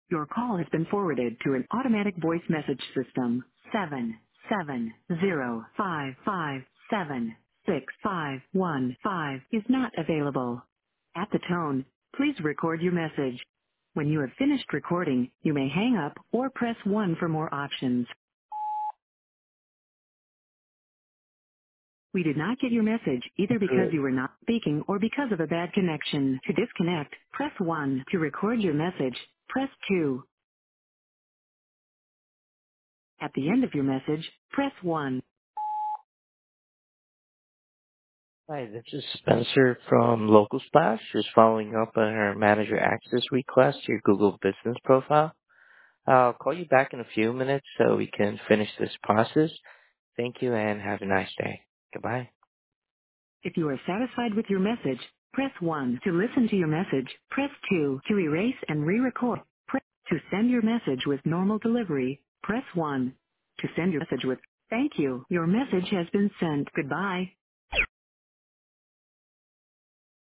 Your call has been forwarded to an automatic voice message system. 770557651 is not available. At the tone, please record your message. When you have finished recording, you may hang up or press 1 for more options. We did not get your message either because Good. you were not speaking or because of a bad connection. To disconnect, press 1. To record your message, press 2. At the end of your message, press 1. Hi, this is Spencer from Local Splash, just following up on our manager access request to your Google Business profile. I'll call you back in a few minutes so we can finish this process. Thank you and have a nice day. Goodbye. If you are satisfied with your message, press 1. To listen to your message, press 2. To erase and re-record, press to send your message with normal delivery, press 1. To send your message with thank you, your message has been sent. Goodbye.